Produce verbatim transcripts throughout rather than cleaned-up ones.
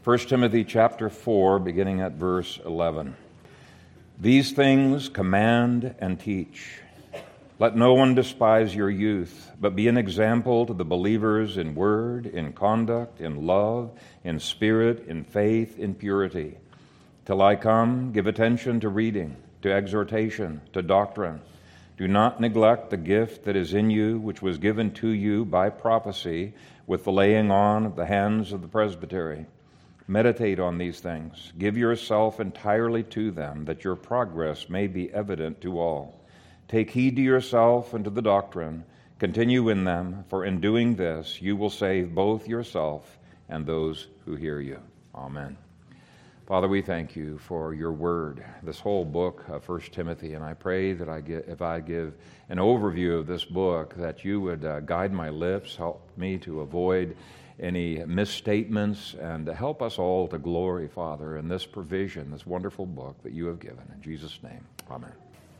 First Timothy chapter four, beginning at verse eleven. These things command and teach. Let no one despise your youth, but be an example to the believers in word, in conduct, in love, in spirit, in faith, in purity. Till I come, give attention to reading, to exhortation, to doctrine. Do not neglect the gift that is in you, which was given to you by prophecy, with the laying on of the hands of the presbytery. Meditate on these things. Give yourself entirely to them, that your progress may be evident to all. Take heed to yourself and to the doctrine. Continue in them, for in doing this you will save both yourself and those who hear you. Amen. Father, we thank you for your word, this whole book of First Timothy, and I pray that I get, if I give an overview of this book, that you would uh, guide my lips, help me to avoid any misstatements, and to help us all to glory, Father, in this provision, this wonderful book that you have given. In Jesus' name, amen.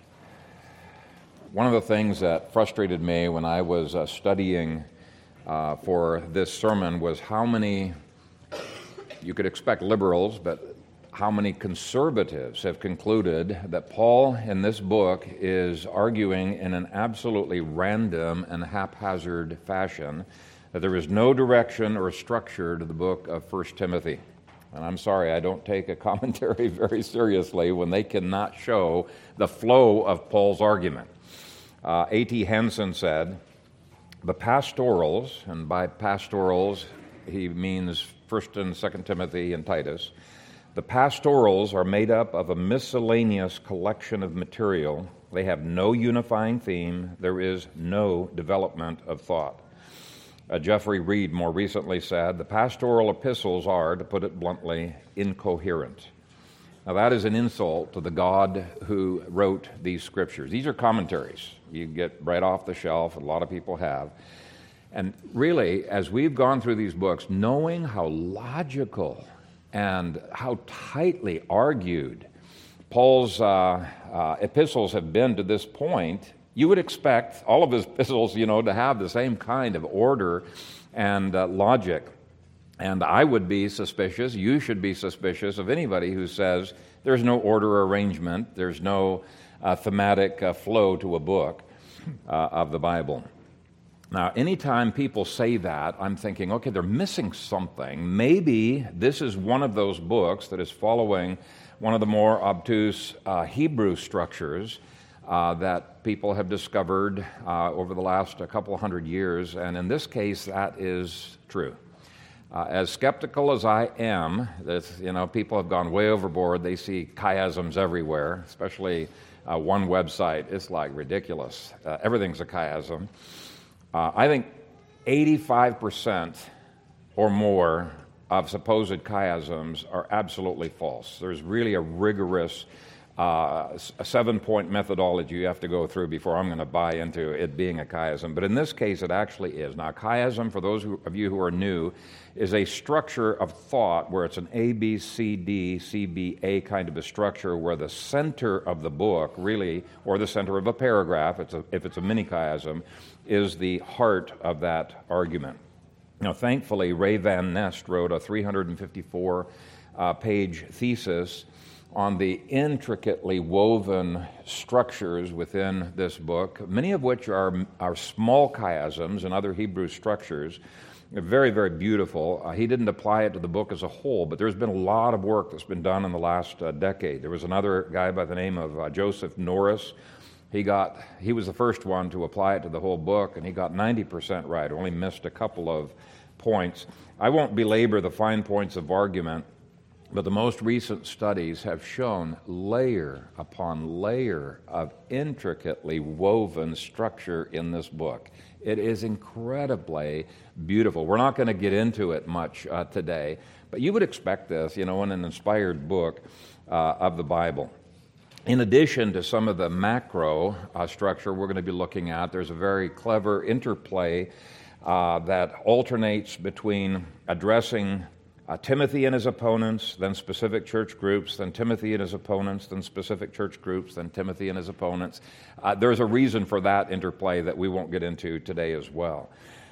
One of the things that frustrated me when I was uh, studying uh, for this sermon was how many, you could expect liberals, but how many conservatives have concluded that Paul in this book is arguing in an absolutely random and haphazard fashion, that there is no direction or structure to the book of First Timothy. And I'm sorry, I don't take a commentary very seriously when they cannot show the flow of Paul's argument. Uh, A T Henson said, the pastorals, and by pastorals he means First and Second Timothy and Titus, the pastorals are made up of a miscellaneous collection of material. They have no unifying theme. There is no development of thought. Uh, Jeffrey Reed more recently said, the pastoral epistles are, to put it bluntly, incoherent. Now that is an insult to the God who wrote these scriptures. These are commentaries you get right off the shelf, a lot of people have. And really, as we've gone through these books, knowing how logical and how tightly argued Paul's uh, uh, epistles have been to this point, you would expect all of his epistles, you know, to have the same kind of order and uh, logic. And I would be suspicious, you should be suspicious of anybody who says there's no order or arrangement, there's no uh, thematic uh, flow to a book uh, of the Bible. Now, anytime people say that, I'm thinking, okay, they're missing something. Maybe this is one of those books that is following one of the more obtuse uh, Hebrew structures Uh, that people have discovered uh, over the last a couple hundred years, and in this case, that is true. Uh, as skeptical as I am, that you know, people have gone way overboard. They see chiasms everywhere, especially uh, one website. It's like ridiculous. Uh, everything's a chiasm. Uh, I think eighty-five percent or more of supposed chiasms are absolutely false. There's really a rigorous Uh, a seven-point methodology you have to go through before I'm going to buy into it being a chiasm. But in this case, it actually is. Now, chiasm, for those who, of you who are new, is a structure of thought where it's an A, B, C, D, C, B, A kind of a structure where the center of the book really, or the center of a paragraph, it's a, if it's a mini chiasm, is the heart of that argument. Now, thankfully, Ray Van Nest wrote a three hundred fifty-four uh, page thesis on the intricately woven structures within this book, many of which are, are small chiasms and other Hebrew structures. They're very, very beautiful. Uh, he didn't apply it to the book as a whole, but there's been a lot of work that's been done in the last uh, decade. There was another guy by the name of uh, Joseph Norris. He got he was the first one to apply it to the whole book, and he got ninety percent right, only missed a couple of points. I won't belabor the fine points of argument, but the most recent studies have shown layer upon layer of intricately woven structure in this book. It is incredibly beautiful. We're not going to get into it much uh, today, but you would expect this, you know, in an inspired book uh, of the Bible. In addition to some of the macro uh, structure we're going to be looking at, there's a very clever interplay uh, that alternates between addressing Uh, Timothy and his opponents, then specific church groups, then Timothy and his opponents, then specific church groups, then Timothy and his opponents. Uh, there's a reason for that interplay that we won't get into today as well.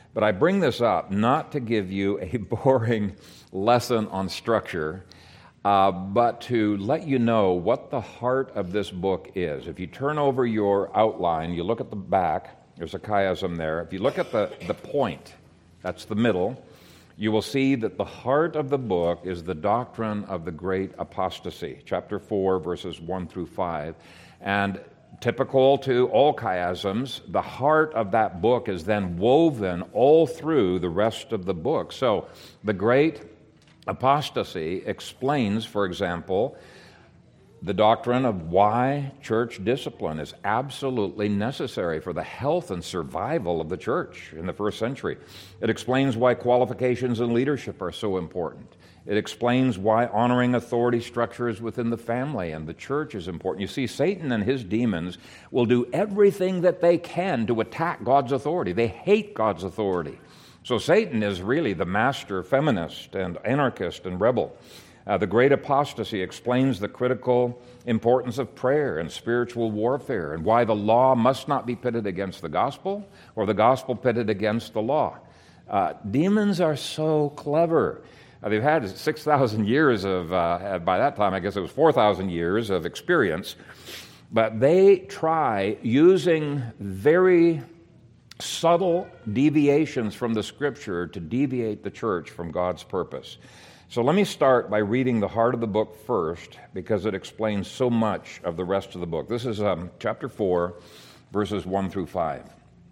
But I bring this up not to give you a boring lesson on structure, uh, but to let you know what the heart of this book is. If you turn over your outline, you look at the back, there's a chiasm there. If you look at the, the point, that's the middle, you will see that the heart of the book is the doctrine of the great apostasy, chapter four, verses one through five. And typical to all chiasms, the heart of that book is then woven all through the rest of the book. So the great apostasy explains, for example, the doctrine of why church discipline is absolutely necessary for the health and survival of the church in the first century. It explains why qualifications in leadership are so important. It explains why honoring authority structures within the family and the church is important. You see, Satan and his demons will do everything that they can to attack God's authority. They hate God's authority. So Satan is really the master feminist and anarchist and rebel. Uh, the great apostasy explains the critical importance of prayer and spiritual warfare and why the law must not be pitted against the gospel or the gospel pitted against the law. Uh, demons are so clever. Uh, they've had six thousand years of, uh, by that time I guess it was four thousand years of experience, but they try using very subtle deviations from the Scripture to deviate the church from God's purpose. So let me start by reading the heart of the book first, because it explains so much of the rest of the book. This is um, chapter four, verses one through five.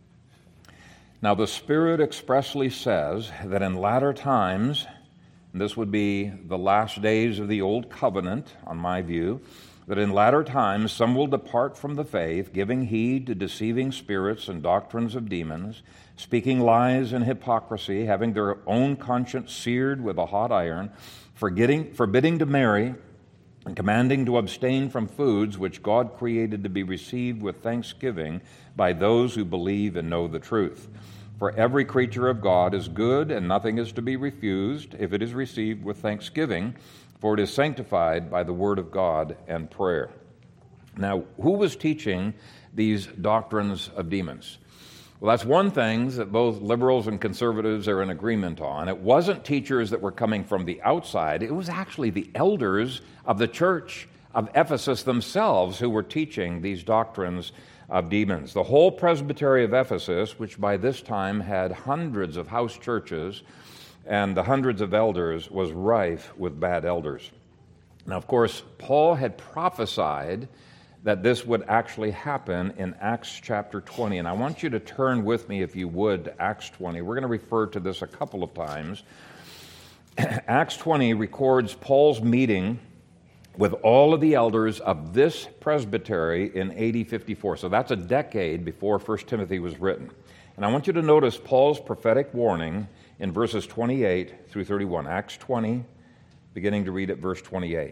Now the Spirit expressly says that in latter times, and this would be the last days of the Old Covenant, on my view, that in latter times some will depart from the faith, giving heed to deceiving spirits and doctrines of demons, speaking lies and hypocrisy, having their own conscience seared with a hot iron, forgetting, forbidding to marry, and commanding to abstain from foods which God created to be received with thanksgiving by those who believe and know the truth. For every creature of God is good, and nothing is to be refused if it is received with thanksgiving, for it is sanctified by the word of God and prayer. Now, who was teaching these doctrines of demons? Well, that's one thing that both liberals and conservatives are in agreement on. It wasn't teachers that were coming from the outside. It was actually the elders of the church of Ephesus themselves who were teaching these doctrines of demons. The whole presbytery of Ephesus, which by this time had hundreds of house churches and the hundreds of elders, was rife with bad elders. Now, of course, Paul had prophesied that this would actually happen in Acts chapter twenty. And I want you to turn with me, if you would, to Acts twenty. We're going to refer to this a couple of times. Acts twenty records Paul's meeting with all of the elders of this presbytery in A D fifty-four. So that's a decade before First Timothy was written. And I want you to notice Paul's prophetic warning in verses twenty-eight through thirty-one. Acts twenty, beginning to read at verse twenty-eight.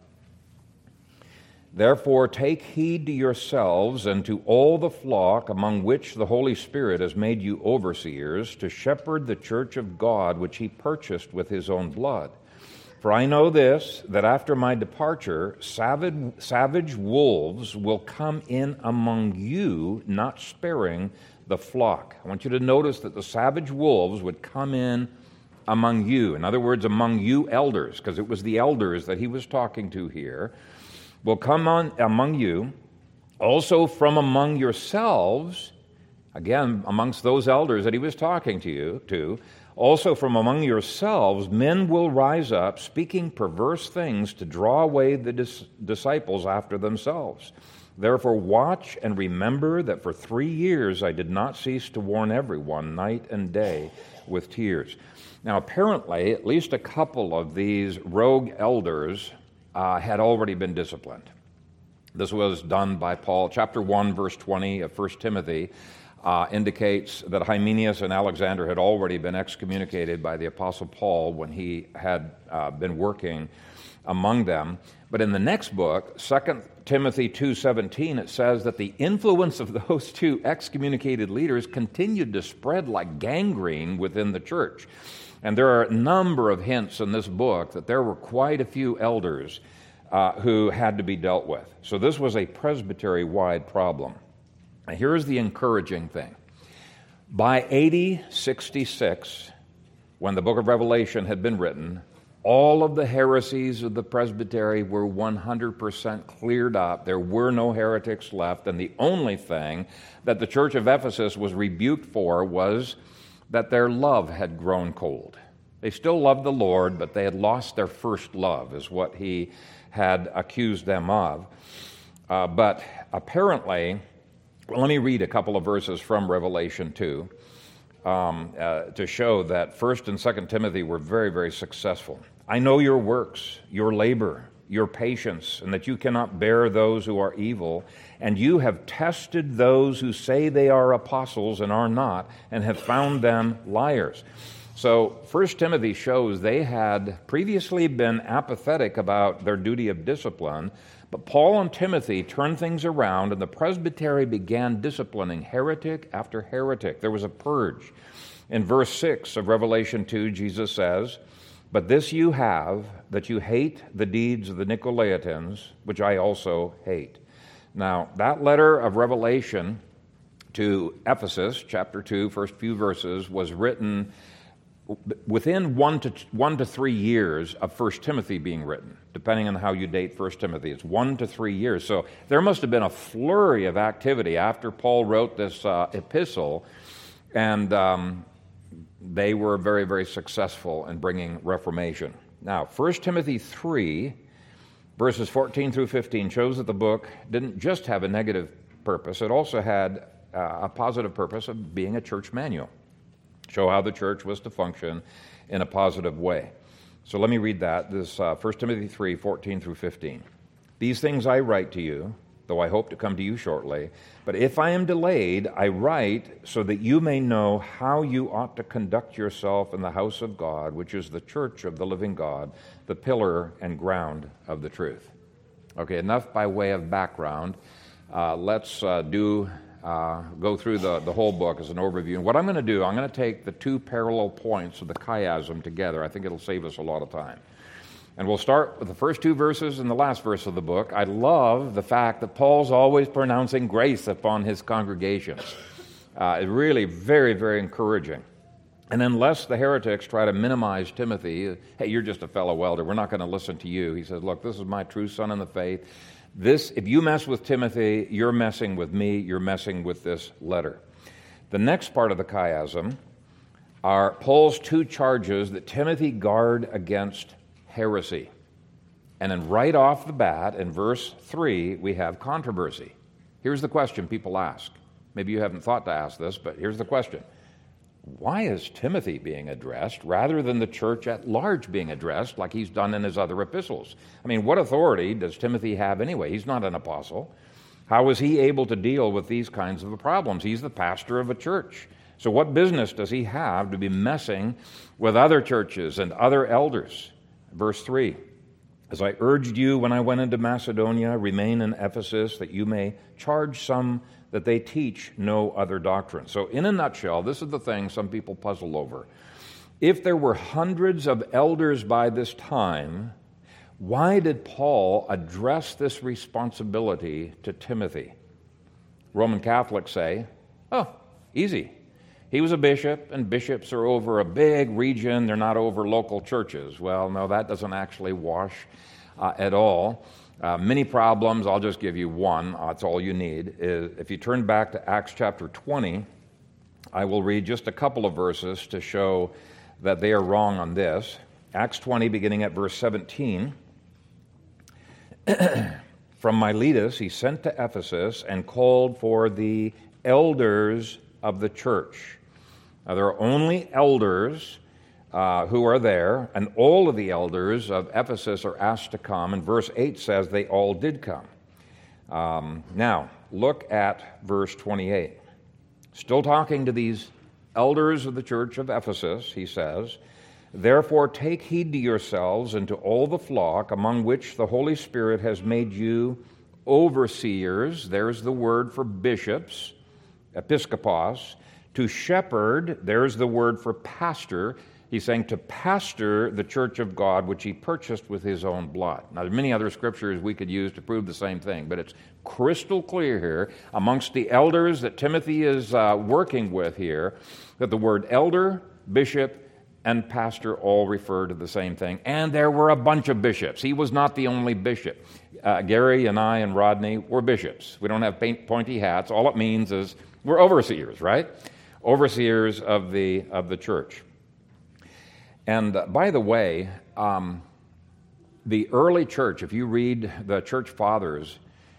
Therefore take heed to yourselves and to all the flock among which the Holy Spirit has made you overseers, to shepherd the church of God which he purchased with his own blood. For I know this, that after my departure, savage, savage wolves will come in among you, not sparing the flock. I want you to notice that the savage wolves would come in among you. In other words, among you elders, because it was the elders that he was talking to here, will come on among you, also from among yourselves, again, amongst those elders that he was talking to you to, also from among yourselves, men will rise up, speaking perverse things to draw away the dis- disciples after themselves. Therefore watch and remember that for three years I did not cease to warn everyone night and day with tears. Now apparently, at least a couple of these rogue elders Uh, had already been disciplined. This was done by Paul. Chapter one, verse twenty of First Timothy uh, indicates that Hymenaeus and Alexander had already been excommunicated by the Apostle Paul when he had uh, been working among them. But in the next book, Second Timothy two seventeen, it says that the influence of those two excommunicated leaders continued to spread like gangrene within the church. And there are a number of hints in this book that there were quite a few elders uh, who had to be dealt with. So this was a presbytery-wide problem. Now here's the encouraging thing. By A D sixty-six, when the book of Revelation had been written, all of the heresies of the presbytery were one hundred percent cleared up. There were no heretics left, and the only thing that the church of Ephesus was rebuked for was that their love had grown cold. They still loved the Lord, but they had lost their first love, is what he had accused them of. Uh, but apparently, well, let me read a couple of verses from Revelation two. Um, uh, to show that First and Second Timothy were very, very successful. I know your works, your labor, your patience, and that you cannot bear those who are evil, and you have tested those who say they are apostles and are not, and have found them liars. So First Timothy shows they had previously been apathetic about their duty of discipline, but Paul and Timothy turned things around, and the presbytery began disciplining heretic after heretic. There was a purge. In verse six of Revelation two, Jesus says, "But this you have, that you hate the deeds of the Nicolaitans, which I also hate." Now, that letter of Revelation to Ephesus, chapter two, first few verses, was written within one to one to three years of First Timothy being written, depending on how you date First Timothy. It's one to three years. So there must have been a flurry of activity after Paul wrote this uh, epistle, and um, they were very, very successful in bringing reformation. Now, First Timothy three, verses fourteen through fifteen, shows that the book didn't just have a negative purpose. It also had uh, a positive purpose of being a church manual. Show how the church was to function in a positive way. So let me read that. This uh, First Timothy three, fourteen through fifteen. "These things I write to you, though I hope to come to you shortly. But if I am delayed, I write so that you may know how you ought to conduct yourself in the house of God, which is the church of the living God, the pillar and ground of the truth." Okay, enough by way of background. Uh, let's uh, do... Uh, go through the, the whole book as an overview. And what I'm going to do, I'm going to take the two parallel points of the chiasm together. I think it'll save us a lot of time. And we'll start with the first two verses and the last verse of the book. I love the fact that Paul's always pronouncing grace upon his congregations. Uh, it's really very, very encouraging. And unless the heretics try to minimize Timothy, hey, you're just a fellow welder, we're not going to listen to you. He says, look, this is my true son in the faith. This, if you mess with Timothy, you're messing with me, you're messing with this letter. The next part of the chiasm are Paul's two charges that Timothy guard against heresy. And then right off the bat, in verse three, we have controversy. Here's the question people ask. Maybe you haven't thought to ask this, but here's the question. Why is Timothy being addressed rather than the church at large being addressed like he's done in his other epistles? I mean, what authority does Timothy have anyway? He's not an apostle. How is he able to deal with these kinds of problems? He's the pastor of a church. So what business does he have to be messing with other churches and other elders? Verse three, "As I urged you when I went into Macedonia, remain in Ephesus, that you may charge some that they teach no other doctrine." So in a nutshell, this is the thing some people puzzle over. If there were hundreds of elders by this time, why did Paul address this responsibility to Timothy? Roman Catholics say, oh, easy. He was a bishop, and bishops are over a big region. They're not over local churches. Well, no, that doesn't actually wash uh, at all. Uh, many problems, I'll just give you one, uh, that's all you need. Is if you turn back to Acts chapter twenty, I will read just a couple of verses to show that they are wrong on this. Acts twenty, beginning at verse seventeen. "From Miletus he sent to Ephesus and called for the elders of the church." Now, there are only elders Uh, who are there, and all of the elders of Ephesus are asked to come, and verse eight says they all did come. Um, now, look at verse twenty-eight. Still talking to these elders of the church of Ephesus, he says, "Therefore take heed to yourselves and to all the flock among which the Holy Spirit has made you overseers," there's the word for bishops, episkopos, "to shepherd," there's the word for pastor. He's saying to pastor the church of God, which he purchased with his own blood. Now, there's many other scriptures we could use to prove the same thing, but it's crystal clear here amongst the elders that Timothy is uh, working with here that the word elder, bishop, and pastor all refer to the same thing. And there were a bunch of bishops. He was not the only bishop. Uh, Gary and I and Rodney were bishops. We don't have paint, pointy hats. All it means is we're overseers, right? Overseers of the of the church. And uh, by the way, um, the early church, if you read the church fathers,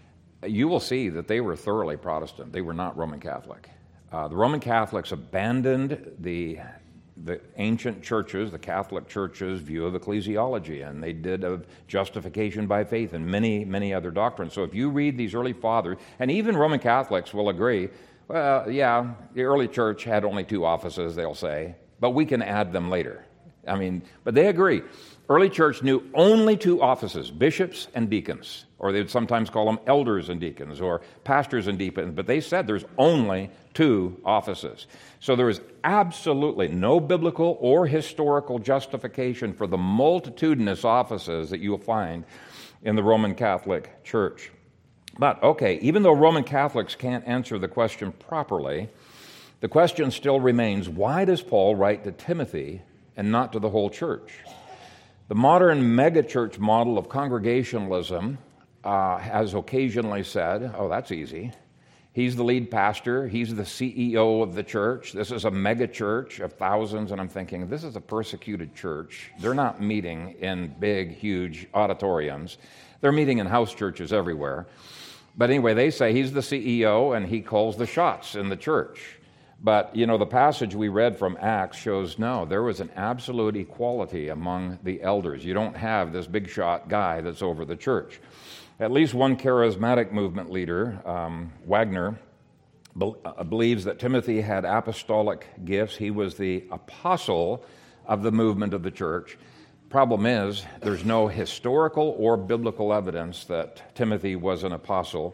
you will see that they were thoroughly Protestant. They were not Roman Catholic. Uh, the Roman Catholics abandoned the the ancient churches, the Catholic churches' view of ecclesiology, and they did of justification by faith and many, many other doctrines. So if you read these early fathers, and even Roman Catholics will agree, well, yeah, the early church had only two offices, they'll say, but we can add them later. I mean, but they agree. Early church knew only two offices, bishops and deacons, or they would sometimes call them elders and deacons, or pastors and deacons, but they said there's only two offices. So there is absolutely no biblical or historical justification for the multitudinous offices that you will find in the Roman Catholic Church. But, okay, even though Roman Catholics can't answer the question properly, the question still remains, why does Paul write to Timothy and not to the whole church? The modern megachurch model of congregationalism uh, has occasionally said, oh, that's easy. He's the lead pastor. He's the C E O of the church. This is a megachurch of thousands. And I'm thinking, this is a persecuted church. They're not meeting in big, huge auditoriums. They're meeting in house churches everywhere. But anyway, they say he's the C E O and he calls the shots in the church. But, you know, the passage we read from Acts shows no, there was an absolute equality among the elders. You don't have this big shot guy that's over the church. At least one charismatic movement leader, um, Wagner, be- uh, believes that Timothy had apostolic gifts. He was the apostle of the movement of the church. Problem is, there's no historical or biblical evidence that Timothy was an apostle.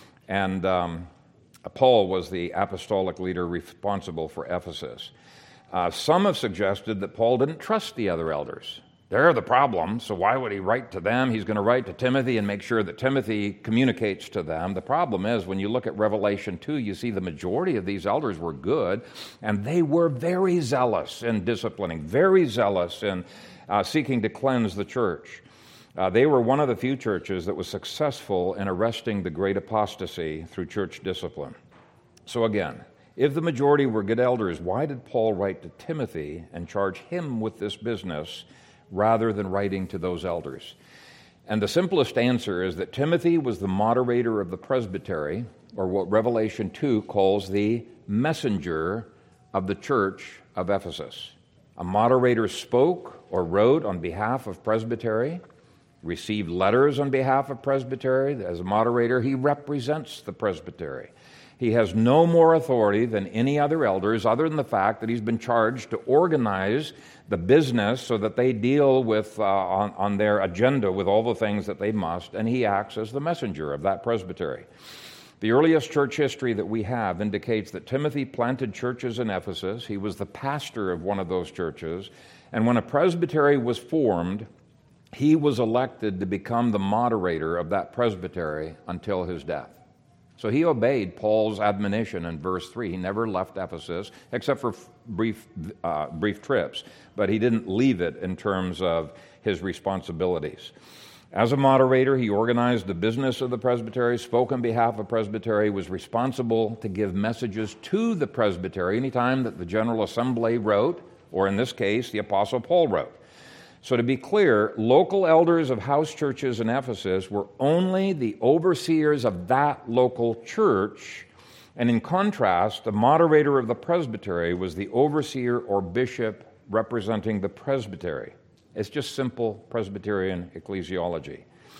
And Um, Paul was the apostolic leader responsible for Ephesus. Uh, some have suggested that Paul didn't trust the other elders. They're the problem, so why would he write to them? He's going to write to Timothy and make sure that Timothy communicates to them. The problem is, when you look at Revelation two, you see the majority of these elders were good, and they were very zealous in disciplining, very zealous in uh, seeking to cleanse the church. Uh, they were one of the few churches that was successful in arresting the great apostasy through church discipline. So again, if the majority were good elders, why did Paul write to Timothy and charge him with this business rather than writing to those elders? And the simplest answer is that Timothy was the moderator of the presbytery, or what Revelation two calls the messenger of the church of Ephesus. A moderator spoke or wrote on behalf of presbytery, received letters on behalf of presbytery. As a moderator, he represents the presbytery. He has no more authority than any other elders, other than the fact that he's been charged to organize the business so that they deal with uh, on, on their agenda with all the things that they must, and he acts as the messenger of that presbytery. The earliest church history that we have indicates that Timothy planted churches in Ephesus. He was the pastor of one of those churches, and when a presbytery was formed, he was elected to become the moderator of that presbytery until his death. So he obeyed Paul's admonition in verse three. He never left Ephesus, except for brief, uh, brief trips, but he didn't leave it in terms of his responsibilities. As a moderator, he organized the business of the presbytery, spoke on behalf of presbytery, was responsible to give messages to the presbytery anytime that the General Assembly wrote, or in this case, the Apostle Paul wrote. So to be clear, local elders of house churches in Ephesus were only the overseers of that local church, and in contrast, the moderator of the presbytery was the overseer or bishop representing the presbytery. It's just simple Presbyterian ecclesiology.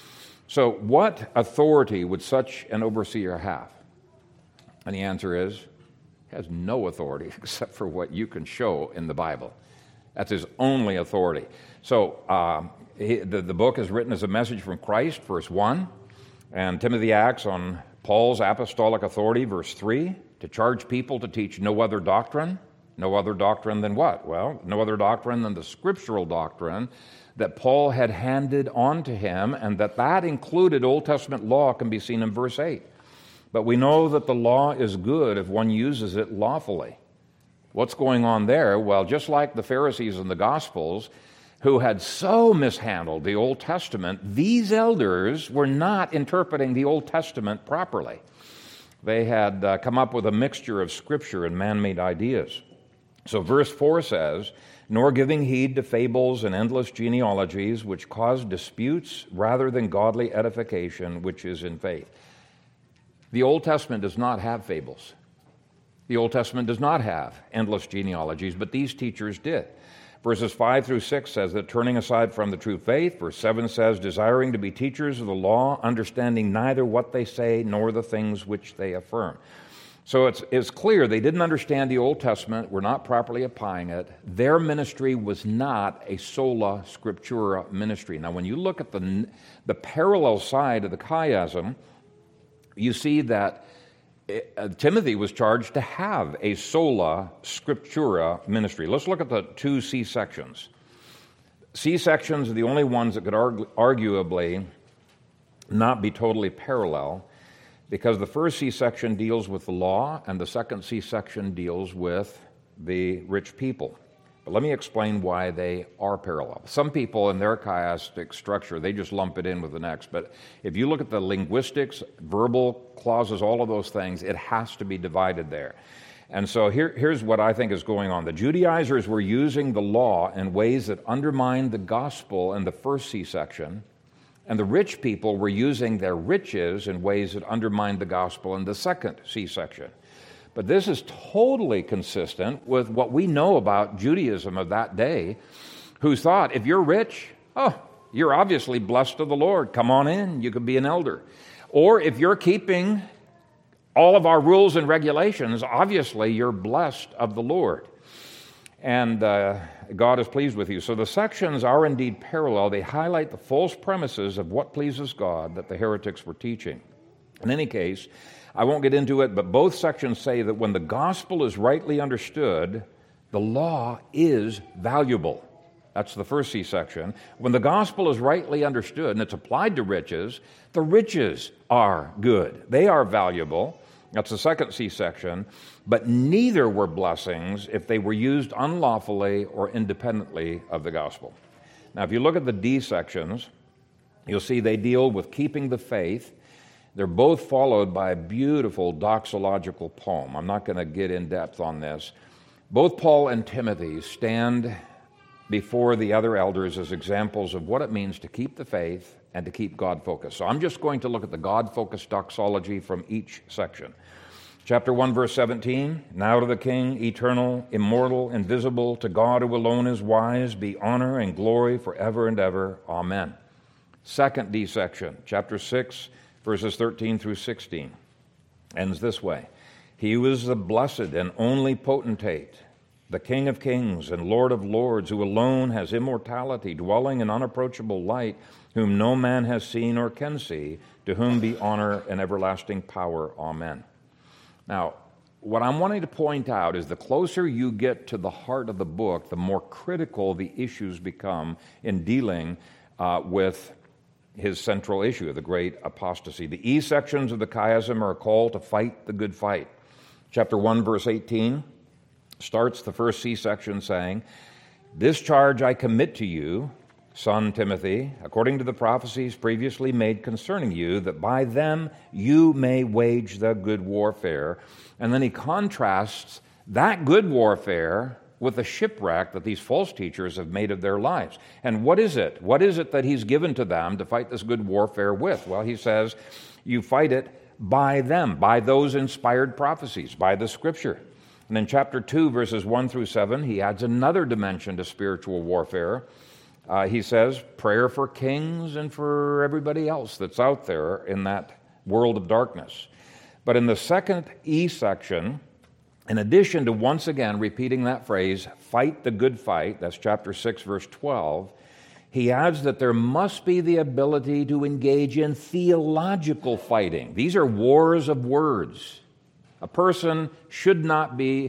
So what authority would such an overseer have? And the answer is, he has no authority except for what you can show in the Bible. That's his only authority. So uh, he, the, the book is written as a message from Christ, verse one, and Timothy acts on Paul's apostolic authority, verse three, to charge people to teach no other doctrine. No other doctrine than what? Well, no other doctrine than the scriptural doctrine that Paul had handed on to him, and that that included Old Testament law can be seen in verse eight. But we know that the law is good if one uses it lawfully. What's going on there? Well, just like the Pharisees in the Gospels, who had so mishandled the Old Testament, these elders were not interpreting the Old Testament properly. They had uh, come up with a mixture of Scripture and man-made ideas. So verse four says, "Nor giving heed to fables and endless genealogies, which cause disputes rather than godly edification, which is in faith." The Old Testament does not have fables. The Old Testament does not have endless genealogies, but these teachers did. Verses five through six says that turning aside from the true faith. Verse seven says, desiring to be teachers of the law, understanding neither what they say nor the things which they affirm. So it's, it's clear they didn't understand the Old Testament, were not properly applying it. Their ministry was not a sola scriptura ministry. Now, when you look at the, the parallel side of the chiasm, you see that uh, Timothy was charged to have a sola scriptura ministry. Let's look at the two C sections. C sections are the only ones that could argu- arguably not be totally parallel, because the first C section deals with the law and the second C section deals with the rich people. But let me explain why they are parallel. Some people in their chiastic structure, they just lump it in with the next. But if you look at the linguistics, verbal clauses, all of those things, it has to be divided there. And so here, here's what I think is going on. The Judaizers were using the law in ways that undermined the gospel in the first C section, and the rich people were using their riches in ways that undermined the gospel in the second C section. But this is totally consistent with what we know about Judaism of that day, who thought, if you're rich, oh, you're obviously blessed of the Lord. Come on in, you could be an elder. Or if you're keeping all of our rules and regulations, obviously you're blessed of the Lord. And uh, God is pleased with you. So the sections are indeed parallel. They highlight the false premises of what pleases God that the heretics were teaching. In any case, I won't get into it, but both sections say that when the gospel is rightly understood, the law is valuable. That's the first C section. When the gospel is rightly understood and it's applied to riches, the riches are good. They are valuable. That's the second C section. But neither were blessings if they were used unlawfully or independently of the gospel. Now, if you look at the D sections, you'll see they deal with keeping the faith. They're both followed by a beautiful doxological poem. I'm not going to get in depth on this. Both Paul and Timothy stand before the other elders as examples of what it means to keep the faith and to keep God focused. So I'm just going to look at the God-focused doxology from each section. Chapter one, verse seventeen, now to the King, eternal, immortal, invisible, to God who alone is wise, be honor and glory forever and ever. Amen. Second D section, chapter six, verses thirteen through sixteen, ends this way. He who is the blessed and only potentate, the King of kings and Lord of lords, who alone has immortality, dwelling in unapproachable light, whom no man has seen or can see, to whom be honor and everlasting power. Amen. Now, what I'm wanting to point out is the closer you get to the heart of the book, the more critical the issues become in dealing uh, with his central issue, the great apostasy. The E sections of the chiasm are a call to fight the good fight. Chapter one, verse eighteen starts the first C section saying, this charge I commit to you, son Timothy, according to the prophecies previously made concerning you, that by them you may wage the good warfare. And then he contrasts that good warfare with the shipwreck that these false teachers have made of their lives. And what is it? What is it that he's given to them to fight this good warfare with? Well, he says, you fight it by them, by those inspired prophecies, by the Scripture. And in chapter two, verses one through seven, he adds another dimension to spiritual warfare. Uh, he says, prayer for kings and for everybody else that's out there in that world of darkness. But in the second E section, in addition to once again repeating that phrase, fight the good fight, that's chapter six, verse twelve, he adds that there must be the ability to engage in theological fighting. These are wars of words. A person should not be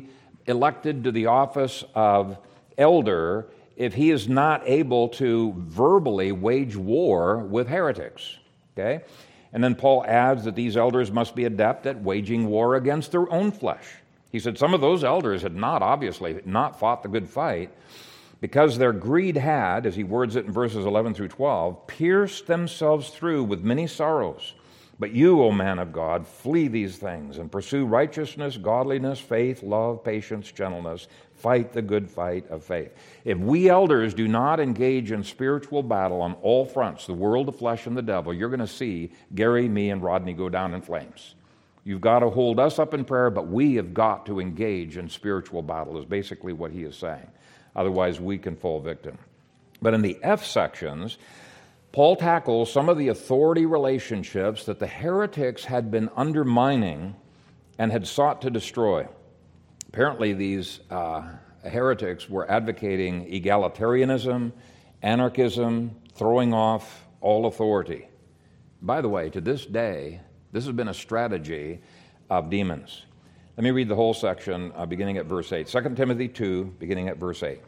elected to the office of elder if he is not able to verbally wage war with heretics. Okay? And then Paul adds that these elders must be adept at waging war against their own flesh. He said some of those elders had not, obviously, not fought the good fight because their greed had, as he words it in verses eleven through twelve, pierced themselves through with many sorrows. But you, O man of God, flee these things and pursue righteousness, godliness, faith, love, patience, gentleness. Fight the good fight of faith. If we elders do not engage in spiritual battle on all fronts, the world, the flesh, and the devil, you're going to see Gary, me, and Rodney go down in flames. You've got to hold us up in prayer, but we have got to engage in spiritual battle, is basically what he is saying. Otherwise, we can fall victim. But in the F sections, Paul tackles some of the authority relationships that the heretics had been undermining and had sought to destroy. Apparently, these uh, heretics were advocating egalitarianism, anarchism, throwing off all authority. By the way, to this day, this has been a strategy of demons. Let me read the whole section uh, beginning at verse eight. Second Timothy two, beginning at verse eight.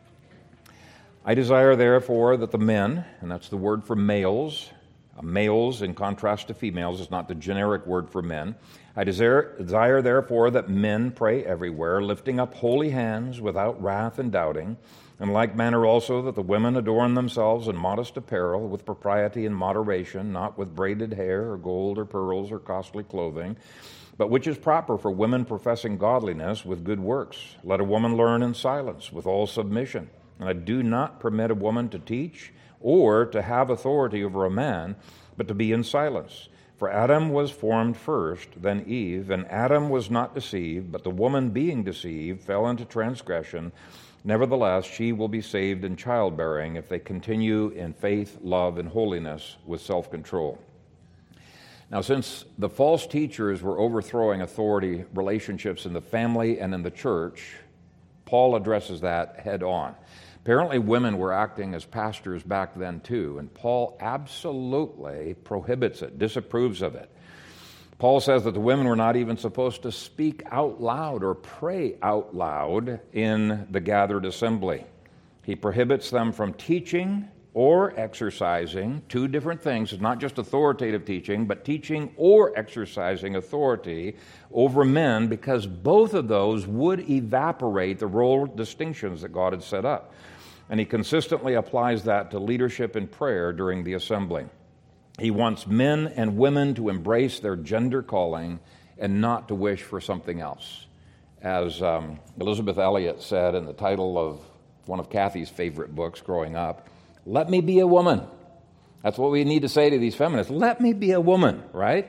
I desire, therefore, that the men, and that's the word for males, uh, males in contrast to females is not the generic word for men. I desire, desire, therefore, that men pray everywhere, lifting up holy hands without wrath and doubting. In like manner also that the women adorn themselves in modest apparel, with propriety and moderation, not with braided hair or gold or pearls or costly clothing, but which is proper for women professing godliness with good works. Let a woman learn in silence, with all submission. And I do not permit a woman to teach or to have authority over a man, but to be in silence. For Adam was formed first, then Eve, and Adam was not deceived, but the woman being deceived fell into transgression. Nevertheless, she will be saved in childbearing if they continue in faith, love, and holiness with self-control. Now, since the false teachers were overthrowing authority relationships in the family and in the church, Paul addresses that head on. Apparently, women were acting as pastors back then too, and Paul absolutely prohibits it, disapproves of it. Paul says that the women were not even supposed to speak out loud or pray out loud in the gathered assembly. He prohibits them from teaching or exercising, two different things. It's not just authoritative teaching, but teaching or exercising authority over men, because both of those would evaporate the role distinctions that God had set up. And he consistently applies that to leadership in prayer during the assembly. He wants men and women to embrace their gender calling and not to wish for something else. As um, Elizabeth Elliot said in the title of one of Kathy's favorite books growing up, let me be a woman. That's what we need to say to these feminists. Let me be a woman, right?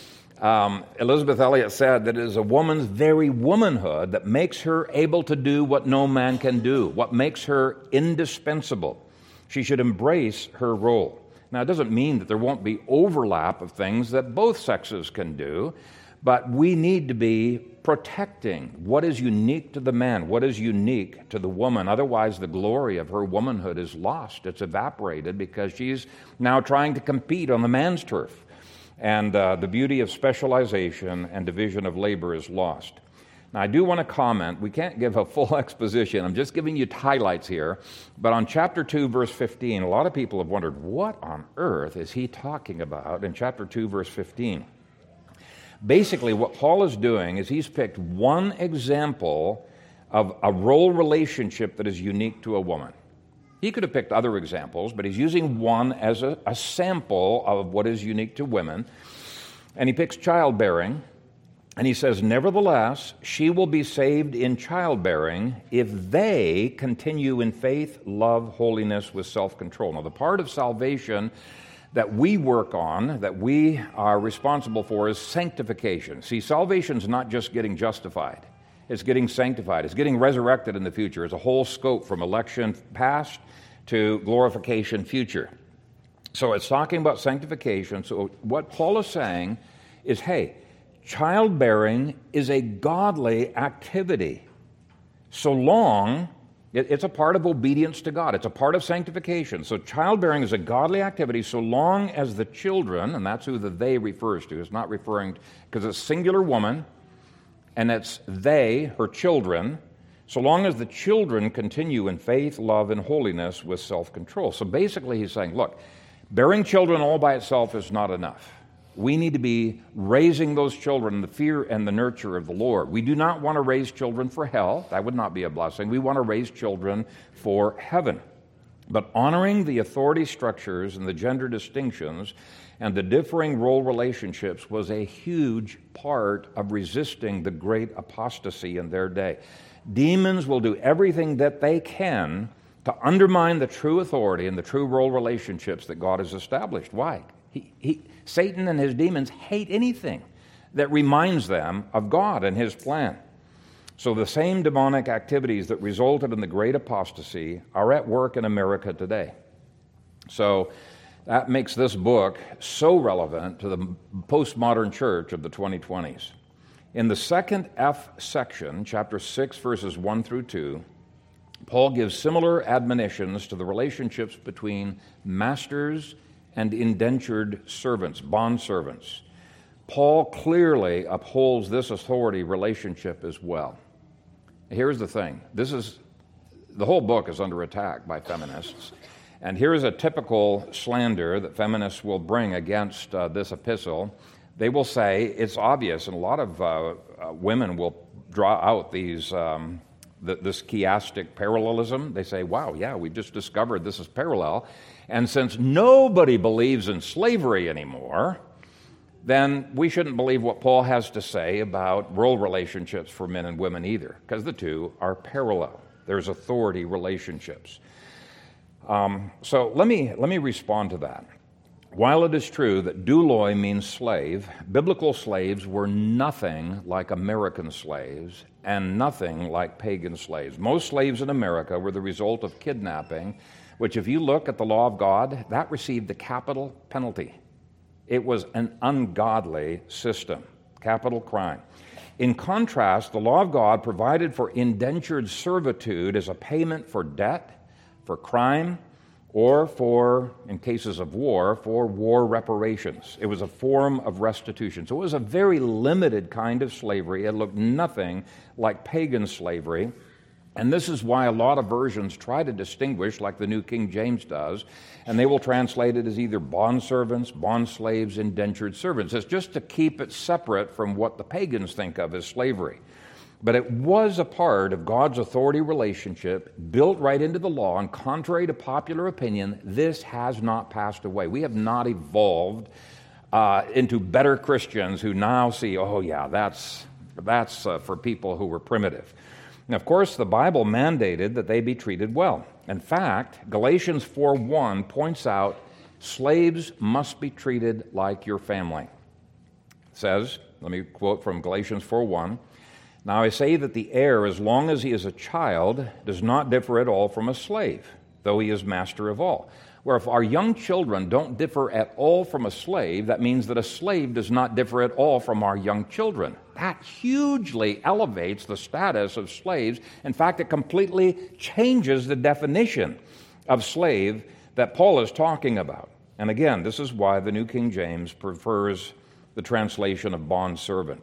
Um, Elizabeth Elliot said that it is a woman's very womanhood that makes her able to do what no man can do, what makes her indispensable. She should embrace her role. Now, it doesn't mean that there won't be overlap of things that both sexes can do, but we need to be protecting what is unique to the man, what is unique to the woman. Otherwise, the glory of her womanhood is lost. It's evaporated because she's now trying to compete on the man's turf. And uh, the beauty of specialization and division of labor is lost. Now, I do want to comment. We can't give a full exposition. I'm just giving you highlights here. But on chapter two, verse fifteen, a lot of people have wondered, what on earth is he talking about in chapter two, verse fifteen? Basically, what Paul is doing is he's picked one example of a role relationship that is unique to a woman. He could have picked other examples, but he's using one as a, a sample of what is unique to women. And he picks childbearing, and he says, nevertheless, she will be saved in childbearing if they continue in faith, love, holiness with self-control. Now, the part of salvation that we work on, that we are responsible for, is sanctification. See, salvation is not just getting justified. It's getting sanctified. It's getting resurrected in the future. It's a whole scope from election past to glorification future. So it's talking about sanctification. So what Paul is saying is, hey, childbearing is a godly activity. So long, it, it's a part of obedience to God. It's a part of sanctification. So childbearing is a godly activity so long as the children, and that's who the they refers to, it's not referring, because it's singular woman, and it's they, her children, so long as the children continue in faith, love, and holiness with self-control. So basically he's saying, look, bearing children all by itself is not enough. We need to be raising those children in the fear and the nurture of the Lord. We do not want to raise children for hell. That would not be a blessing. We want to raise children for heaven. But honoring the authority structures and the gender distinctions and the differing role relationships was a huge part of resisting the great apostasy in their day. Demons will do everything that they can to undermine the true authority and the true role relationships that God has established. Why? He, he, Satan and his demons hate anything that reminds them of God and his plan. So the same demonic activities that resulted in the great apostasy are at work in America today. So that makes this book so relevant to the postmodern church of the twenty twenties. In the second F section, chapter six, verses one through two, Paul gives similar admonitions to the relationships between masters and indentured servants, bondservants. Paul clearly upholds this authority relationship as well. Here's the thing. This is, the whole book is under attack by feminists. And here's a typical slander that feminists will bring against uh, this epistle. They will say it's obvious, and a lot of uh, uh, women will draw out these um, th- this chiastic parallelism. They say, wow, yeah, we just discovered this is parallel. And since nobody believes in slavery anymore, then we shouldn't believe what Paul has to say about role relationships for men and women either, because the two are parallel. There's authority relationships. Um, so let me let me respond to that. While it is true that douloi means slave, biblical slaves were nothing like American slaves and nothing like pagan slaves. Most slaves in America were the result of kidnapping, which if you look at the law of God, that received the capital penalty. It was an ungodly system, capital crime. In contrast, the law of God provided for indentured servitude as a payment for debt, for crime, or for, in cases of war, for war reparations. It was a form of restitution. So it was a very limited kind of slavery. It looked nothing like pagan slavery. And this is why a lot of versions try to distinguish, like the New King James does, and they will translate it as either bondservants, bondslaves, indentured servants. It's just to keep it separate from what the pagans think of as slavery. But it was a part of God's authority relationship built right into the law, and contrary to popular opinion, this has not passed away. We have not evolved uh, into better Christians who now see, oh yeah, that's, that's uh, for people who were primitive. And of course, the Bible mandated that they be treated well. In fact, Galatians four one points out slaves must be treated like your family. It says, let me quote from Galatians four one, "Now I say that the heir, as long as he is a child, does not differ at all from a slave, though he is master of all." Where if our young children don't differ at all from a slave, that means that a slave does not differ at all from our young children. That hugely elevates the status of slaves. In fact, it completely changes the definition of slave that Paul is talking about. And again, this is why the New King James prefers the translation of bondservant.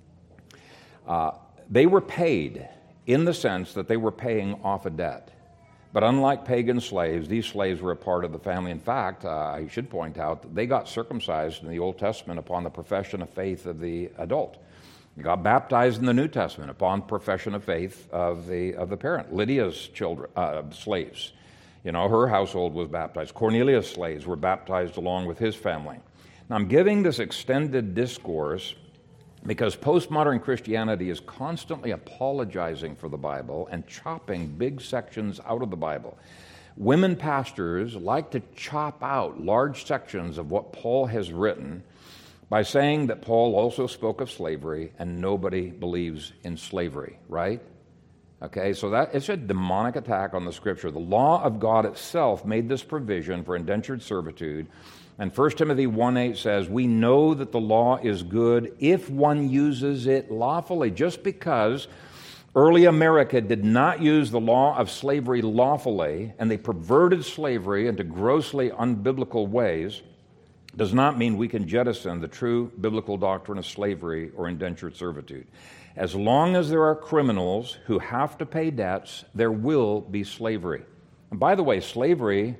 Uh, they were paid in the sense that they were paying off a debt. But unlike pagan slaves, these slaves were a part of the family. In fact, uh, I should point out that they got circumcised in the Old Testament upon the profession of faith of the adult. They got baptized in the New Testament upon profession of faith of the of the parent. Lydia's children, uh, slaves, you know, her household was baptized. Cornelius' slaves were baptized along with his family. Now, I'm giving this extended discourse because postmodern Christianity is constantly apologizing for the Bible and chopping big sections out of the Bible. Women pastors like to chop out large sections of what Paul has written by saying that Paul also spoke of slavery and nobody believes in slavery, right? Okay, so that it's a demonic attack on the Scripture. The law of God itself made this provision for indentured servitude. And First Timothy one eight says, "We know that the law is good if one uses it lawfully." Just because early America did not use the law of slavery lawfully, and they perverted slavery into grossly unbiblical ways, does not mean we can jettison the true biblical doctrine of slavery or indentured servitude. As long as there are criminals who have to pay debts, there will be slavery. And by the way, slavery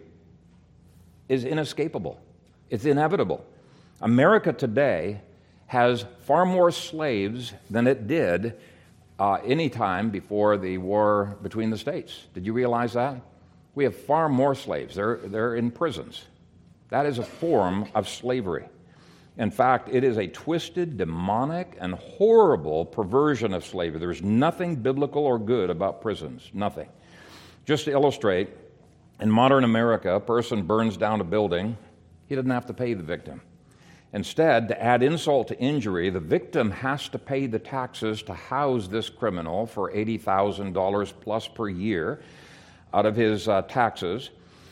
is inescapable. It's inevitable. America today has far more slaves than it did uh, any time before the war between the states. Did you realize that? We have far more slaves. They're, they're in prisons. That is a form of slavery. In fact, it is a twisted, demonic, and horrible perversion of slavery. There's nothing biblical or good about prisons. Nothing. Just to illustrate, in modern America, a person burns down a building. He doesn't have to pay the victim. Instead, to add insult to injury, the victim has to pay the taxes to house this criminal for eighty thousand dollars plus per year out of his uh, taxes.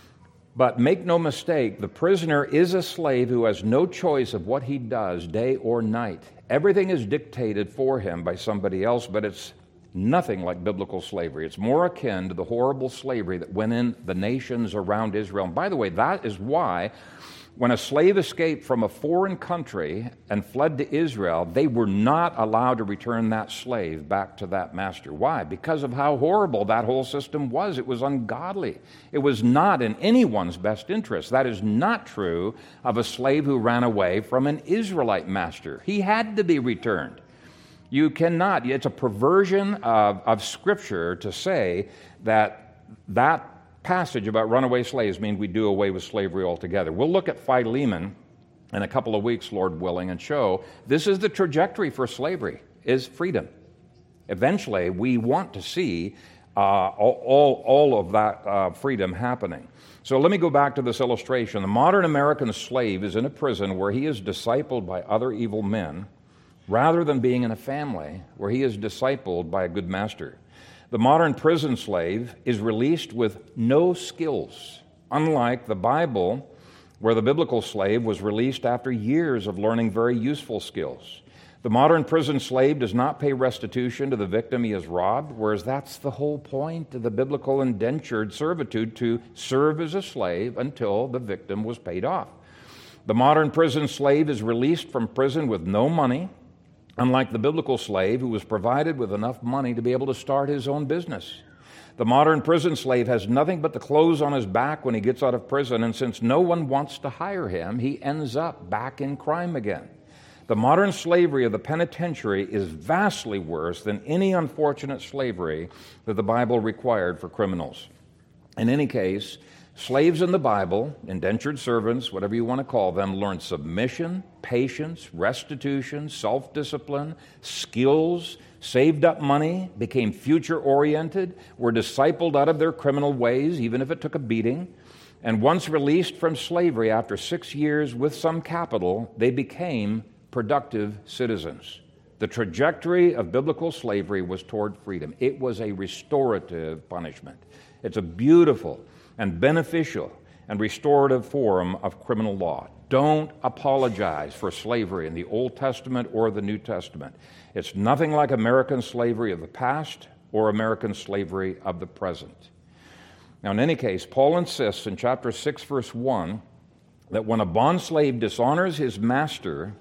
But make no mistake, the prisoner is a slave who has no choice of what he does day or night. Everything is dictated for him by somebody else, but it's nothing like biblical slavery. It's more akin to the horrible slavery that went in the nations around Israel. And by the way, that is why when a slave escaped from a foreign country and fled to Israel, they were not allowed to return that slave back to that master. Why? Because of how horrible that whole system was. It was ungodly. It was not in anyone's best interest. That is not true of a slave who ran away from an Israelite master. He had to be returned. You cannot, it's a perversion of, of Scripture to say that that passage about runaway slaves means we do away with slavery altogether. We'll look at Philemon in a couple of weeks, Lord willing, and show this is the trajectory for slavery, is freedom. Eventually, we want to see uh, all, all, all of that uh, freedom happening. So let me go back to this illustration. The modern American slave is in a prison where he is discipled by other evil men, rather than being in a family where he is discipled by a good master. The modern prison slave is released with no skills, unlike the Bible, where the biblical slave was released after years of learning very useful skills. The modern prison slave does not pay restitution to the victim he has robbed, whereas that's the whole point of the biblical indentured servitude, to serve as a slave until the victim was paid off. The modern prison slave is released from prison with no money, unlike the biblical slave who was provided with enough money to be able to start his own business. The modern prison slave has nothing but the clothes on his back when he gets out of prison, and since no one wants to hire him, he ends up back in crime again. The modern slavery of the penitentiary is vastly worse than any unfortunate slavery that the Bible required for criminals. In any case, slaves in the Bible, indentured servants, whatever you want to call them, learned submission, patience, restitution, self-discipline, skills, saved up money, became future-oriented, were discipled out of their criminal ways, even if it took a beating, and once released from slavery after six years with some capital, they became productive citizens. The trajectory of biblical slavery was toward freedom. It was a restorative punishment. It's a beautiful and beneficial and restorative form of criminal law. Don't apologize for slavery in the Old Testament or the New Testament. It's nothing like American slavery of the past or American slavery of the present. Now, in any case, Paul insists in chapter six, verse one, that when a bondslave dishonors his master,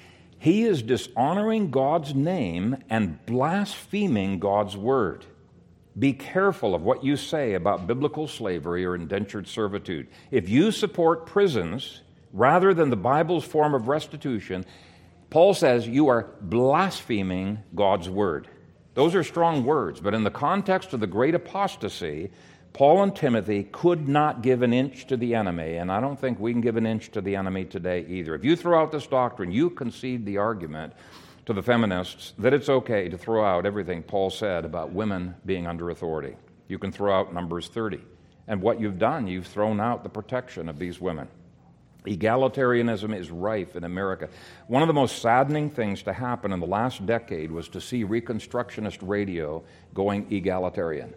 he is dishonoring God's name and blaspheming God's word. Be careful of what you say about biblical slavery or indentured servitude. If you support prisons rather than the Bible's form of restitution, Paul says you are blaspheming God's word. Those are strong words, but in the context of the great apostasy, Paul and Timothy could not give an inch to the enemy, and I don't think we can give an inch to the enemy today either. If you throw out this doctrine, you concede the argument to the feminists that it's okay to throw out everything Paul said about women being under authority. You can throw out Numbers thirty. And what you've done, you've thrown out the protection of these women. Egalitarianism is rife in America. One of the most saddening things to happen in the last decade was to see Reconstructionist radio going egalitarian.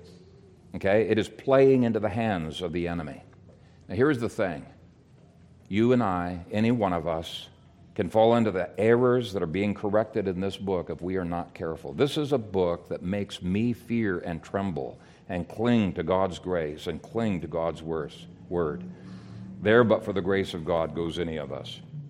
Okay? It is playing into the hands of the enemy. Now here's the thing. You and I, any one of us, can fall into the errors that are being corrected in this book if we are not careful. This is a book that makes me fear and tremble and cling to God's grace and cling to God's word. There, but for the grace of God, goes any of us.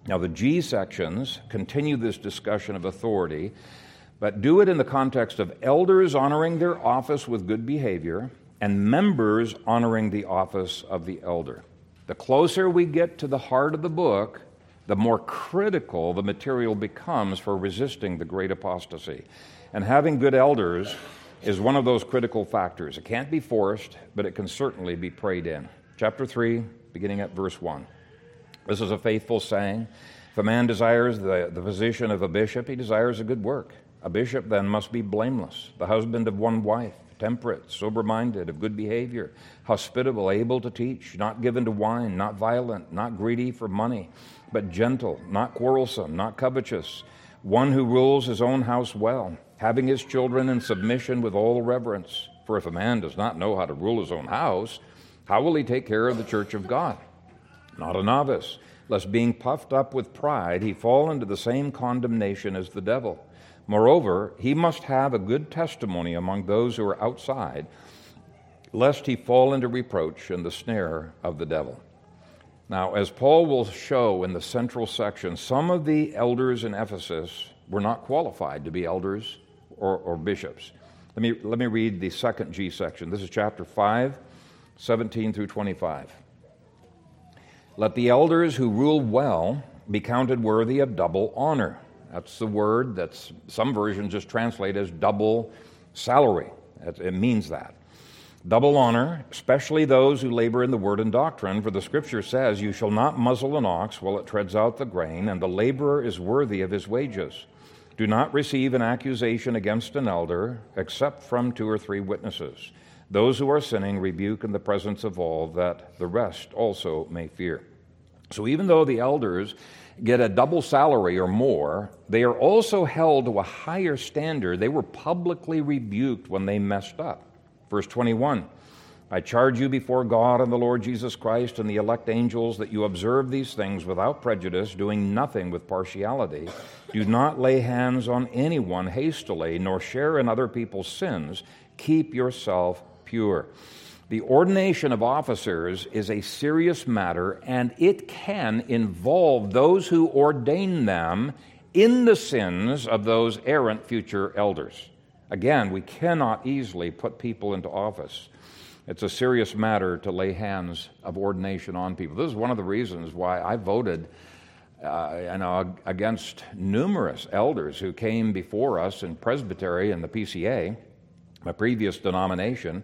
Now, the G sections continue this discussion of authority, but do it in the context of elders honoring their office with good behavior and members honoring the office of the elder. The closer we get to the heart of the book, the more critical the material becomes for resisting the great apostasy. And having good elders is one of those critical factors. It can't be forced, but it can certainly be prayed in. Chapter three, beginning at verse one. This is a faithful saying. If a man desires the, the position of a bishop, he desires a good work. A bishop then must be blameless, the husband of one wife, temperate, sober-minded, of good behavior, hospitable, able to teach, not given to wine, not violent, not greedy for money, but gentle, not quarrelsome, not covetous, one who rules his own house well, having his children in submission with all reverence. For if a man does not know how to rule his own house, how will he take care of the church of God? Not a novice, lest being puffed up with pride, he fall into the same condemnation as the devil. Moreover, he must have a good testimony among those who are outside, lest he fall into reproach and the snare of the devil. Now, as Paul will show in the central section, some of the elders in Ephesus were not qualified to be elders or, or bishops. Let me, let me read the second G section. This is chapter five, seventeen through twenty-five. Let the elders who rule well be counted worthy of double honor. That's the word that's some versions just translate as double salary. It means that. Double honor, especially those who labor in the word and doctrine, for the Scripture says, "You shall not muzzle an ox while it treads out the grain, and the laborer is worthy of his wages. Do not receive an accusation against an elder, except from two or three witnesses. Those who are sinning rebuke in the presence of all, that the rest also may fear." So even though the elders get a double salary or more, they are also held to a higher standard. They were publicly rebuked when they messed up. Verse twenty-one, "I charge you before God and the Lord Jesus Christ and the elect angels that you observe these things without prejudice, doing nothing with partiality. Do not lay hands on anyone hastily, nor share in other people's sins. Keep yourself pure." The ordination of officers is a serious matter, and it can involve those who ordain them in the sins of those errant future elders. Again, we cannot easily put people into office. It's a serious matter to lay hands of ordination on people. This is one of the reasons why I voted uh, you know, against numerous elders who came before us in Presbytery and the P C A, my previous denomination.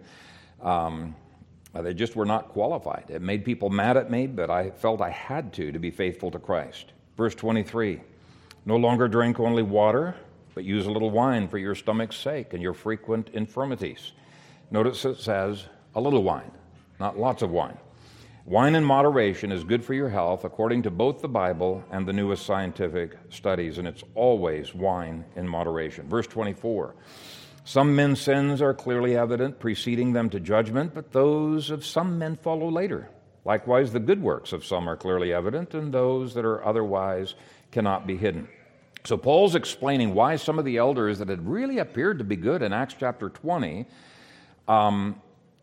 Um, they just were not qualified. It made people mad at me, but I felt I had to to be faithful to Christ. Verse twenty-three, "No longer drink only water, but use a little wine for your stomach's sake and your frequent infirmities." Notice it says a little wine, not lots of wine. Wine in moderation is good for your health, according to both the Bible and the newest scientific studies, and it's always wine in moderation. Verse twenty-four, "Some men's sins are clearly evident, preceding them to judgment, but those of some men follow later. Likewise, the good works of some are clearly evident, and those that are otherwise cannot be hidden." So Paul's explaining why some of the elders that had really appeared to be good in Acts chapter twenty um,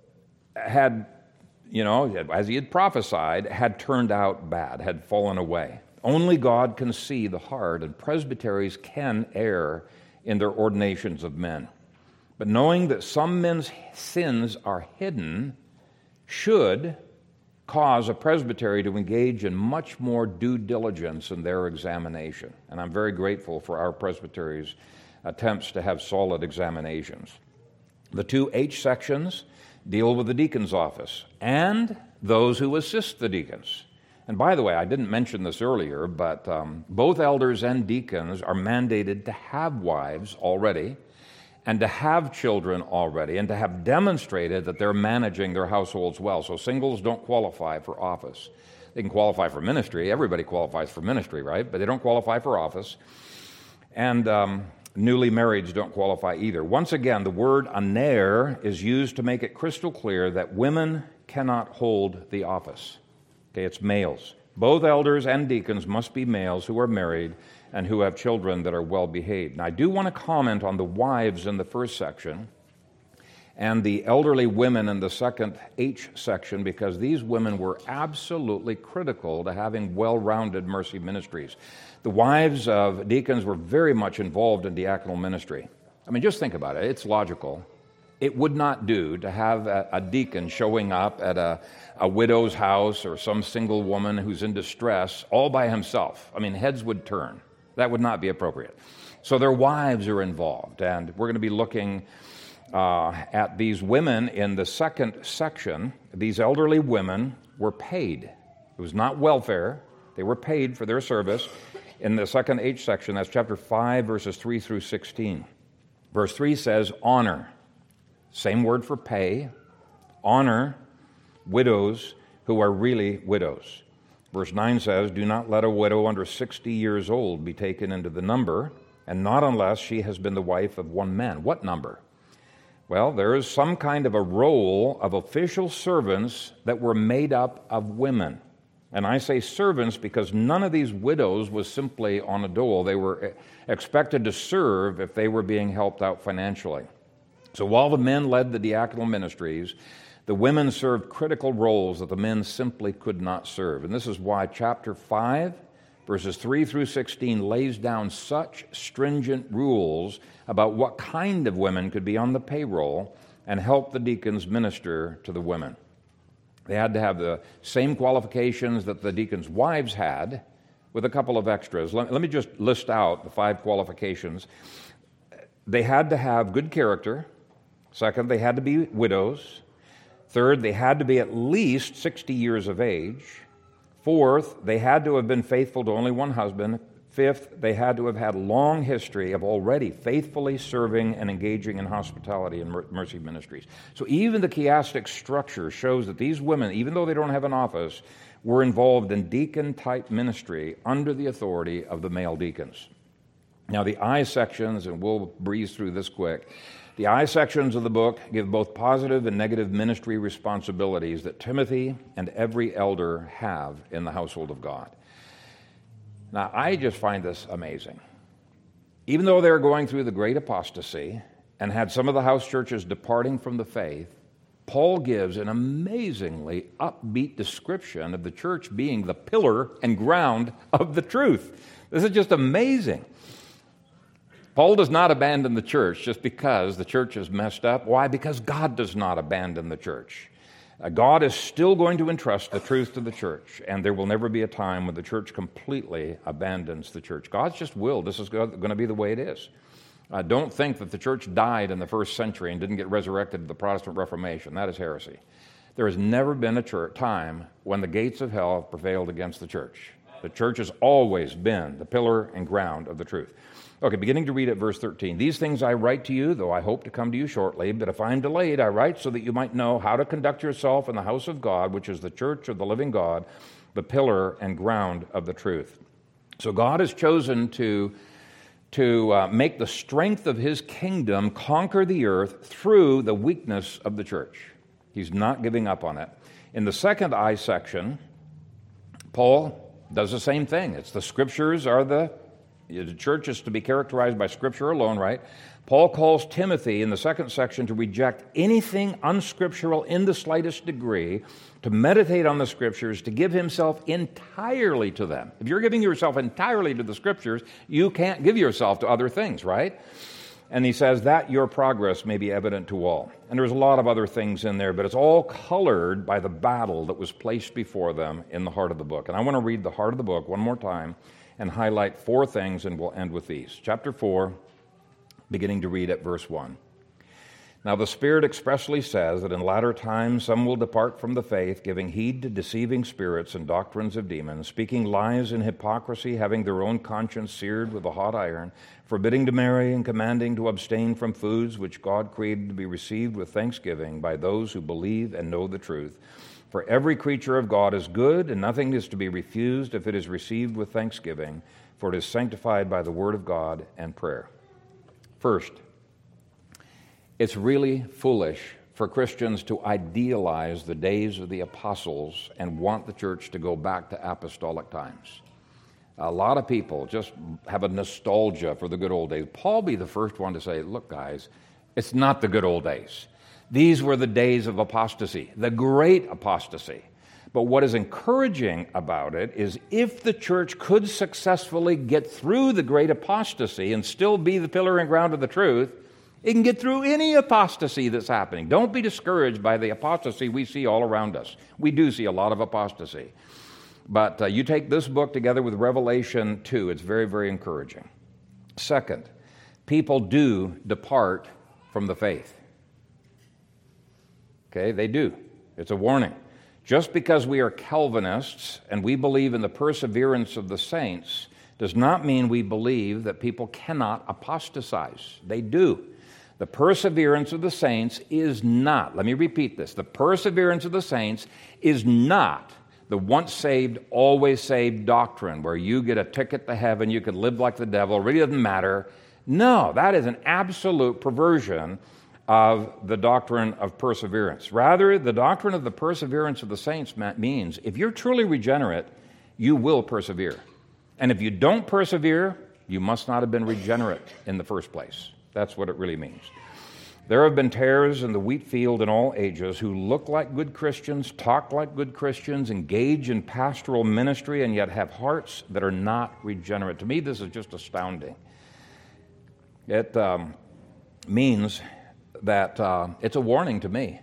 had, you know, as he had prophesied, had turned out bad, had fallen away. Only God can see the heart, and presbyteries can err in their ordinations of men. But knowing that some men's sins are hidden should cause a presbytery to engage in much more due diligence in their examination. And I'm very grateful for our presbytery's attempts to have solid examinations. The two H sections deal with the deacon's office and those who assist the deacons. And by the way, I didn't mention this earlier, but um, both elders and deacons are mandated to have wives already, and to have children already, and to have demonstrated that they're managing their households well. So singles don't qualify for office. They can qualify for ministry. Everybody qualifies for ministry, right? But they don't qualify for office. And um, newly marrieds don't qualify either. Once again, the word aner is used to make it crystal clear that women cannot hold the office. Okay, it's males. Both elders and deacons must be males who are married and who have children that are well behaved. Now, I do want to comment on the wives in the first section and the elderly women in the second H section, because these women were absolutely critical to having well-rounded mercy ministries. The wives of deacons were very much involved in diaconal ministry. I mean, just think about it. It's logical. It would not do to have a, a deacon showing up at a, a widow's house or some single woman who's in distress all by himself. I mean, heads would turn. That would not be appropriate. So their wives are involved, and we're going to be looking uh, at these women in the second section. These elderly women were paid. It was not welfare. They were paid for their service. In the second H section, that's chapter five, verses three through sixteen. Verse three says, honor. Same word for pay. Honor widows who are really widows. Verse nine says, do not let a widow under sixty years old be taken into the number, and not unless she has been the wife of one man. What number? Well, there is some kind of a roll of official servants that were made up of women. And I say servants because none of these widows was simply on a dole. They were expected to serve if they were being helped out financially. So while the men led the diaconal ministries, the women served critical roles that the men simply could not serve. And this is why chapter five, verses three through sixteen, lays down such stringent rules about what kind of women could be on the payroll and help the deacons minister to the women. They had to have the same qualifications that the deacons' wives had, with a couple of extras. Let, let me just list out the five qualifications. They had to have good character. Second, they had to be widows. Third, they had to be at least sixty years of age. Fourth, they had to have been faithful to only one husband. Fifth, they had to have had a long history of already faithfully serving and engaging in hospitality and mercy ministries. So even the chiastic structure shows that these women, even though they don't have an office, were involved in deacon-type ministry under the authority of the male deacons. Now the I sections, and we'll breeze through this quick, the I sections of the book give both positive and negative ministry responsibilities that Timothy and every elder have in the household of God. Now, I just find this amazing. Even though they're going through the great apostasy and had some of the house churches departing from the faith, Paul gives an amazingly upbeat description of the church being the pillar and ground of the truth. This is just amazing. Paul does not abandon the church just because the church is messed up. Why? Because God does not abandon the church. Uh, God is still going to entrust the truth to the church, and there will never be a time when the church completely abandons the church. God's just will. This is going to be the way it is. Uh, don't think that the church died in the first century and didn't get resurrected at the Protestant Reformation. That is heresy. There has never been a church, time when the gates of hell have prevailed against the church. The church has always been the pillar and ground of the truth. Okay, beginning to read at verse thirteen. These things I write to you, though I hope to come to you shortly, but if I am delayed, I write so that you might know how to conduct yourself in the house of God, which is the church of the living God, the pillar and ground of the truth. So God has chosen to, to uh, make the strength of his kingdom conquer the earth through the weakness of the church. He's not giving up on it. In the second I section, Paul does the same thing. It's the scriptures are the The church is to be characterized by Scripture alone, right? Paul calls Timothy in the second section to reject anything unscriptural in the slightest degree, to meditate on the Scriptures, to give himself entirely to them. If you're giving yourself entirely to the Scriptures, you can't give yourself to other things, right? And he says that your progress may be evident to all. And there's a lot of other things in there, but it's all colored by the battle that was placed before them in the heart of the book. And I want to read the heart of the book one more time and highlight four things, and we'll end with these. Chapter four, beginning to read at verse one. Now the Spirit expressly says that in latter times some will depart from the faith, giving heed to deceiving spirits and doctrines of demons, speaking lies and hypocrisy, having their own conscience seared with a hot iron, forbidding to marry and commanding to abstain from foods which God created to be received with thanksgiving by those who believe and know the truth. For every creature of God is good, and nothing is to be refused if it is received with thanksgiving, for it is sanctified by the word of God and prayer. First, it's really foolish for Christians to idealize the days of the apostles and want the church to go back to apostolic times. A lot of people just have a nostalgia for the good old days. Paul be the first one to say, look, guys, it's not the good old days. These were the days of apostasy, the great apostasy. But what is encouraging about it is if the church could successfully get through the great apostasy and still be the pillar and ground of the truth, it can get through any apostasy that's happening. Don't be discouraged by the apostasy we see all around us. We do see a lot of apostasy. But uh, you take this book together with Revelation two, it's very, very encouraging. Second, people do depart from the faith. Okay, they do. It's a warning. Just because we are Calvinists and we believe in the perseverance of the saints does not mean we believe that people cannot apostatize. They do. The perseverance of the saints is not, let me repeat this, the perseverance of the saints is not the once saved, always saved doctrine where you get a ticket to heaven, you can live like the devil, it really doesn't matter. No, that is an absolute perversion of the doctrine of perseverance. Rather, the doctrine of the perseverance of the saints means if you're truly regenerate, you will persevere. And if you don't persevere, you must not have been regenerate in the first place. That's what it really means. There have been tares in the wheat field in all ages who look like good Christians, talk like good Christians, engage in pastoral ministry, and yet have hearts that are not regenerate. To me, this is just astounding. It um, means that uh, it's a warning to me.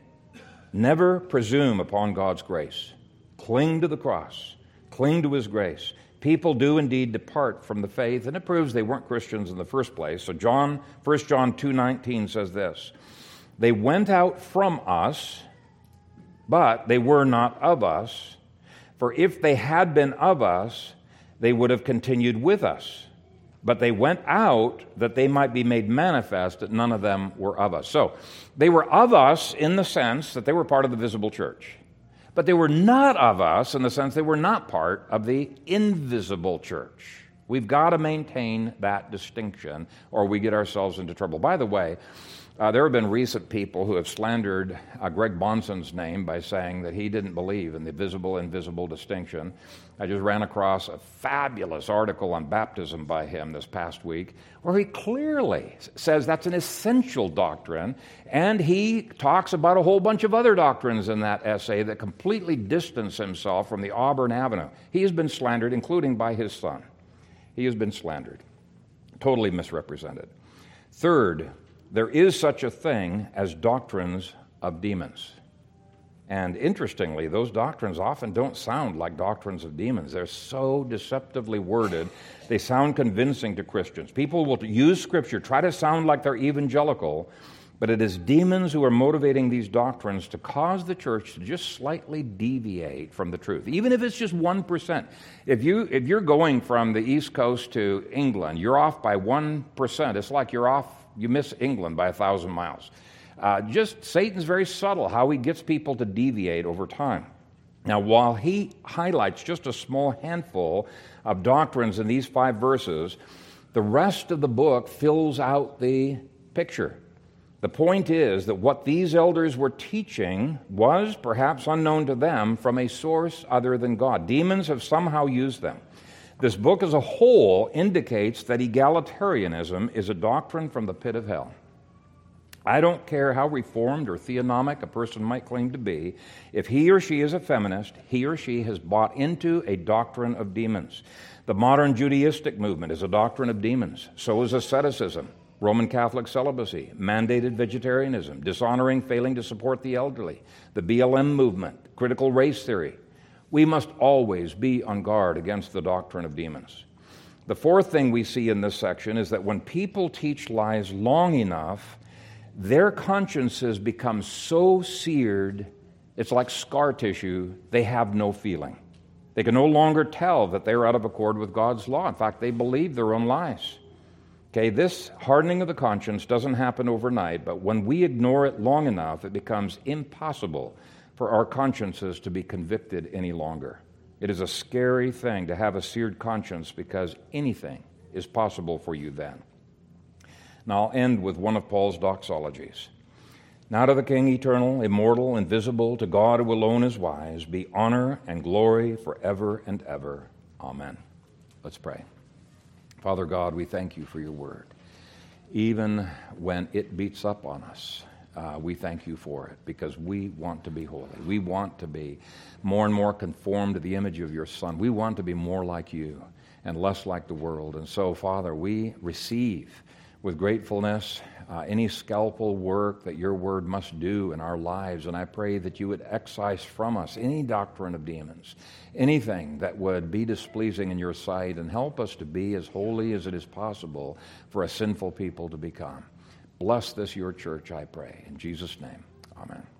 Never presume upon God's grace. Cling to the cross. Cling to His grace. People do indeed depart from the faith, and it proves they weren't Christians in the first place. So John, First John two nineteen says this, "They went out from us, but they were not of us. For if they had been of us, they would have continued with us. But they went out that they might be made manifest that none of them were of us." So they were of us in the sense that they were part of the visible church. But they were not of us in the sense they were not part of the invisible church. We've got to maintain that distinction or we get ourselves into trouble. By the way, uh, there have been recent people who have slandered uh, Greg Bonson's name by saying that he didn't believe in the visible-invisible distinction. I just ran across a fabulous article on baptism by him this past week where he clearly says that's an essential doctrine, and he talks about a whole bunch of other doctrines in that essay that completely distance himself from the Auburn Avenue. He has been slandered, including by his son. He has been slandered, totally misrepresented. Third, there is such a thing as doctrines of demons. And interestingly, those doctrines often don't sound like doctrines of demons. They're so deceptively worded, they sound convincing to Christians. People will use Scripture, try to sound like they're evangelical, but it is demons who are motivating these doctrines to cause the church to just slightly deviate from the truth, even if it's just one percent. If, you, if you're going from the East Coast to England, you're off by one percent. It's like you're off, you miss England by a thousand miles. Uh, just Satan's very subtle how he gets people to deviate over time. Now, while he highlights just a small handful of doctrines in these five verses, the rest of the book fills out the picture. The point is that what these elders were teaching was perhaps unknown to them from a source other than God. Demons have somehow used them. This book as a whole indicates that egalitarianism is a doctrine from the pit of hell. I don't care how reformed or theonomic a person might claim to be. If he or she is a feminist, he or she has bought into a doctrine of demons. The modern Judaistic movement is a doctrine of demons. So is asceticism, Roman Catholic celibacy, mandated vegetarianism, dishonoring, failing to support the elderly, the B L M movement, critical race theory. We must always be on guard against the doctrine of demons. The fourth thing we see in this section is that when people teach lies long enough, their consciences become so seared, it's like scar tissue, they have no feeling. They can no longer tell that they're out of accord with God's law. In fact, they believe their own lies. Okay, this hardening of the conscience doesn't happen overnight, but when we ignore it long enough, it becomes impossible for our consciences to be convicted any longer. It is a scary thing to have a seared conscience because anything is possible for you then. Now I'll end with one of Paul's doxologies. Now to the King, eternal, immortal, invisible, to God who alone is wise, be honor and glory forever and ever. Amen. Let's pray. Father God, we thank you for your word. Even when it beats up on us, uh, we thank you for it, because we want to be holy. We want to be more and more conformed to the image of your Son. We want to be more like you and less like the world. And so, Father, we receive with gratefulness uh, any scalpel work that your word must do in our lives. And I pray that you would excise from us any doctrine of demons, anything that would be displeasing in your sight, and help us to be as holy as it is possible for a sinful people to become. Bless this, your church, I pray. In Jesus' name, amen.